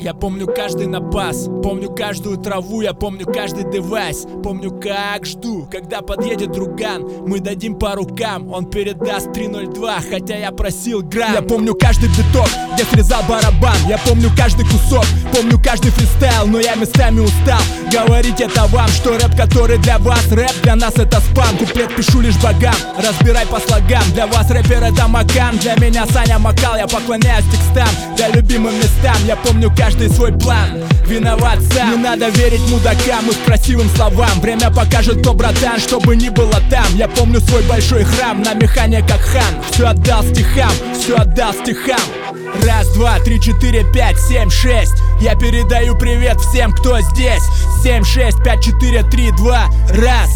Я помню каждый напас, помню каждую траву, я помню каждый девайс. Помню, как жду, когда подъедет друган. Мы дадим по рукам, он передаст 302, хотя я просил грамм. Я помню каждый биток, где срезал барабан. Я помню каждый кусок, помню каждый фристайл. Но я местами устал говорить это вам, что рэп, который для вас, рэп для нас это спам. Куплет пишу лишь богам, разбирай по слогам. Для вас рэпер это Макан, для меня Саня Макал. Я поклоняюсь текстам, для любимым местам. Я помню каждый свой план, виноват сам. Не надо верить мудакам, их красивым словам. Время покажет, кто братан, чтобы не было там. Я помню свой большой храм, на механе как хан. Все отдал стихам, все отдал стихам. Раз, два, три, четыре, пять, семь, шесть. Я передаю привет всем, кто здесь. 7, 6, 5, 4, 3, 2, раз.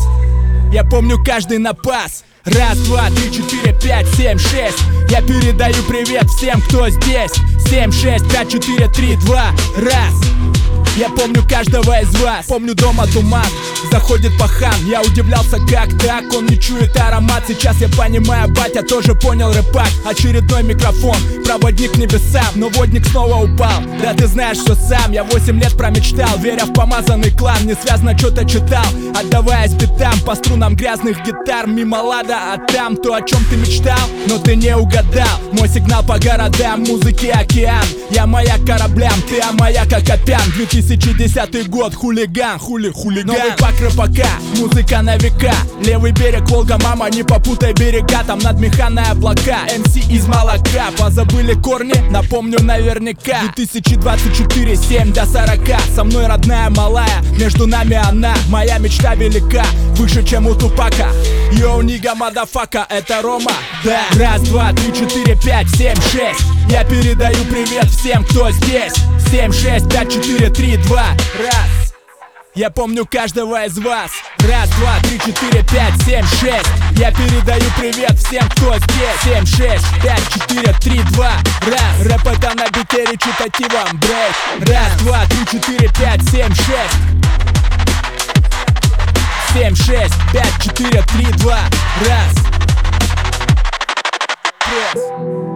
Я помню каждый напас. Раз, два, три, четыре, пять, семь, шесть. Я передаю привет всем, кто здесь. 7, 6, 5, 4, 3, 2, раз. Я помню каждого из вас. Помню дома туман, заходит пахан. Я удивлялся, как так, он не чует аромат. Сейчас я понимаю, батя тоже понял рэпак. Очередной микрофон, проводник к небесам. Но водник снова упал, да ты знаешь все сам. Я 8 лет промечтал, веря в помазанный клан. Несвязно что-то читал, отдаваясь битам. По струнам грязных гитар, мимо лада, а там то, о чем ты мечтал, но ты не угадал. Мой сигнал по городам, музыки океан. Я маяк кораблям, ты а маяк Акопян. 2010 год, хулиган, хулиган. Новый пак рэпака, музыка на века. Левый берег, Волга, мама, не попутай берега. Там надмеханные облака, МС из молока. Позабыли корни, напомню наверняка. 2024, 7 до 40. Со мной родная малая, между нами она. Моя мечта велика, выше, чем у Тупака. Йоу, нига, мадафака, это Рома, да. Раз, два, три, четыре, пять, семь, шесть. Я передаю привет всем, кто здесь. 7, 6, 5, 4, 3, 2, раз. Я помню каждого из вас. Раз, два, три, четыре, пять, семь, шесть. Я передаю привет всем, кто здесь. 7, 6, 5, 4, 3, 2, раз. Рэп это на бите речитативом брейк. Раз, два, три, четыре, пять, семь, шесть. 7, 6, 5, 4, 3, 2, раз. Пресс.